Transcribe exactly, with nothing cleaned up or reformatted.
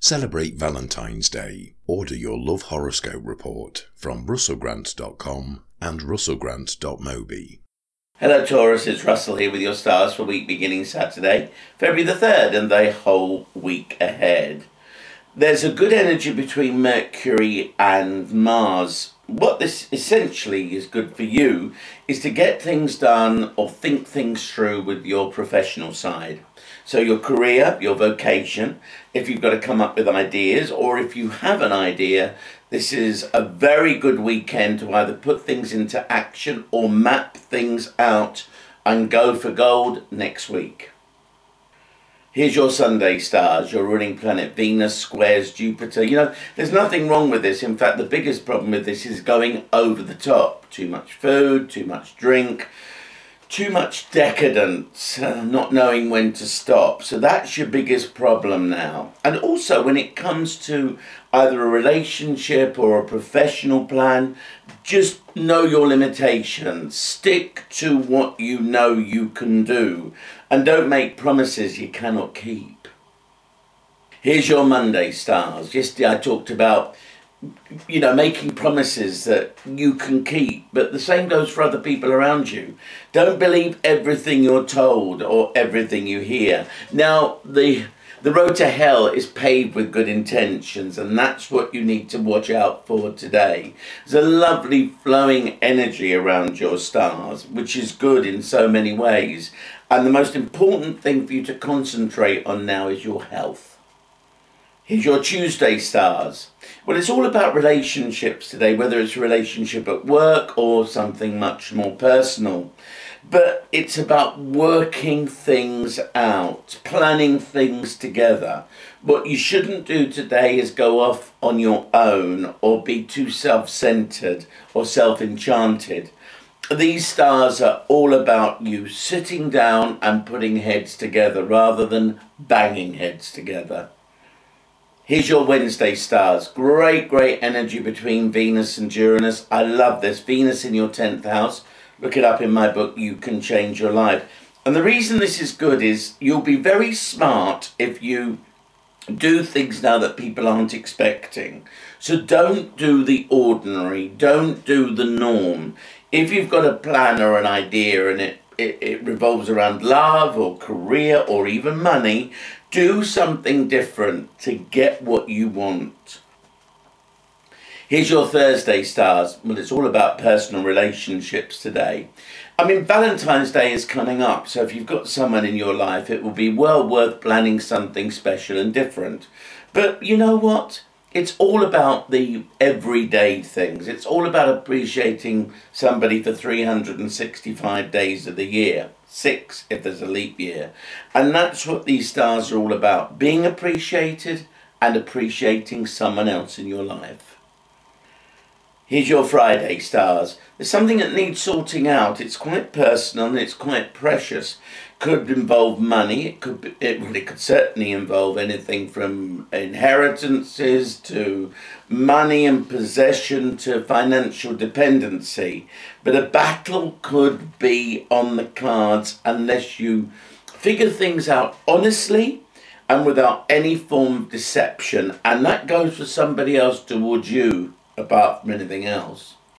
Celebrate Valentine's Day. Order your love horoscope report from russell grant dot com and russell grant dot mobi. Hello Taurus, it's Russell here with your stars for week beginning Saturday, February the third, and the whole week ahead. There's a good energy between Mercury and Mars. What this essentially is good for you is to get things done or think things through with your professional side. So your career, your vocation, if you've got to come up with ideas, or if you have an idea, this is a very good weekend to either put things into action or map things out and go for gold next week. Here's your Sunday stars. Your ruling planet Venus squares Jupiter. You know, there's nothing wrong with this. In fact, the biggest problem with this is going over the top. Too much food, too much drink, too much decadence, uh, not knowing when to stop. So that's your biggest problem now. And also when it comes to either a relationship or a professional plan, just know your limitations. Stick to what you know you can do and don't make promises you cannot keep. Here's your Monday stars. Yesterday I talked about you know, making promises that you can keep, but the same goes for other people around you. Don't believe everything you're told or everything you hear. Now, the the road to hell is paved with good intentions, and that's what you need to watch out for today. There's a lovely flowing energy around your stars, which is good in so many ways. And the most important thing for you to concentrate on now is your health. Here's your Tuesday stars. Well, it's all about relationships today, whether it's a relationship at work or something much more personal. But it's about working things out, planning things together. What you shouldn't do today is go off on your own or be too self-centered or self-enchanted. These stars are all about you sitting down and putting heads together rather than banging heads together. Here's your Wednesday stars. Great, great energy between Venus and Uranus. I love this. Venus in your tenth house. Look it up in my book, You Can Change Your Life. And the reason this is good is you'll be very smart if you do things now that people aren't expecting. So don't do the ordinary. Don't do the norm. If you've got a plan or an idea and it It, it revolves around love or career or even money, do something different to get what you want. Here's your Thursday stars. Well, it's all about personal relationships today. I mean, Valentine's Day is coming up, so if you've got someone in your life, it will be well worth planning something special and different. But you know what? It's all about the everyday things. It's all about appreciating somebody for three hundred sixty-five days of the year. Six if there's a leap year. And that's what these stars are all about. Being appreciated and appreciating someone else in your life. Here's your Friday stars. There's something that needs sorting out. It's quite personal and it's quite precious. Could involve money. It could. Be, it really could certainly involve anything from inheritances to money and possession to financial dependency. But a battle could be on the cards unless you figure things out honestly and without any form of deception. And that goes for somebody else towards you, apart from anything else.